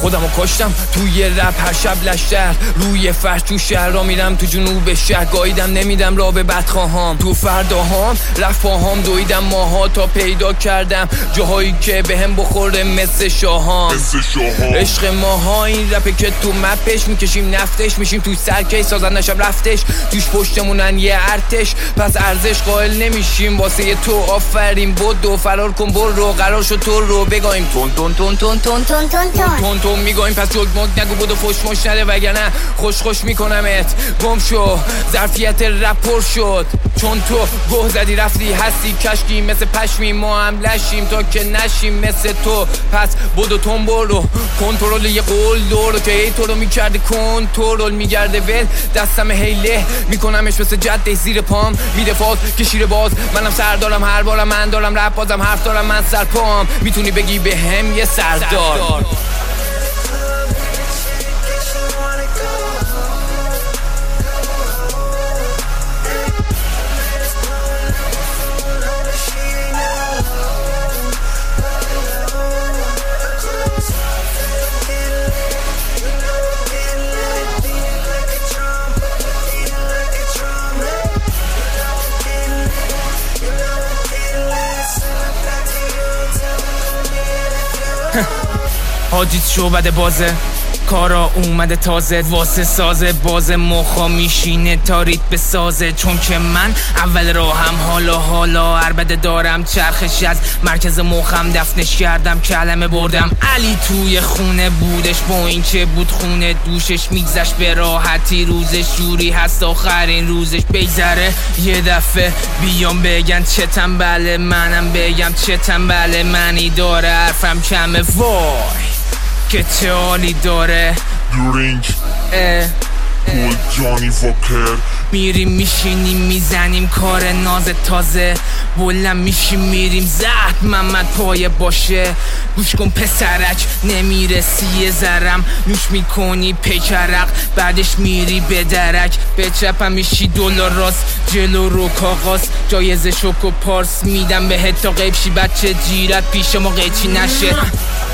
خودمو کشتم توی رپ هر شب لشتر روی فرش تو شهر را میرم تو جنوب شهر گاییدم نمیدم را به بدخواهام تو فرداهام رفت پاهام دویدم ماها تا پیدا کردم جاهایی که به هم بخوره مثل شاهام عشق ماها این رپه که تو مپش میکشیم نفتش میشیم توی سرکش سازن نشم رفتش توش پشتمونن یه ارتش پس ارزش قائل نمیشیم واسه تو آفرین بدو فرار کن برو قرار شد تو رو بگایم تون تون تون تون تون تون تون تون تون میگایم پس جلد مد نگو بدو فش مش نده وگرنه خوش میکنمت گم شو ظرفیت رپ پر شد چون تو گوه زدی رفتی هستی کشکی مثل پشمی ما هم لشیم تا که نشیم مثل تو پس بدو تون برو کنترل یه قول دورو که ای تو رو میکرده کنترل میگرده ول دستم هیله میکنمش مثل جده زیر پام میده فاز که شیر باز منم سر دارم هر بارم من دارم رپ بازم حرف دارم من سر پام میتونی بگی به هم یه سردار حاجیت شعبده بازه کارا اومده تازه واسه سازه باز مخا میشینه تاریت به سازه چون که من اول راهم حالا عربده دارم چرخش از مرکز مخم دفنش کردم کلمه بردم علی توی خونه بودش با این که بود خونه دوشش میگذشت به راحتی روزش جوری هست آخرین روزش بگذره یه دفعه بیام بگن چه تنبله منم بگم چه تنبله منی داره حرفم کمه وای که چه حالی داره درینک گل جانی واکر میریم میشینیم میزنیم کار ناز تازه بلند میشیم میریم زهد محمد پایه باشه گوش کن پسرک نمیرسی زرم نوش میکنی پیکرق بعدش میری به درک به چپم میشی دلار راست جلو رو کاغاز جایزه شوک و پارس میدم بهت تا قیبشی بچه جیرت پیش ما قیچی نشه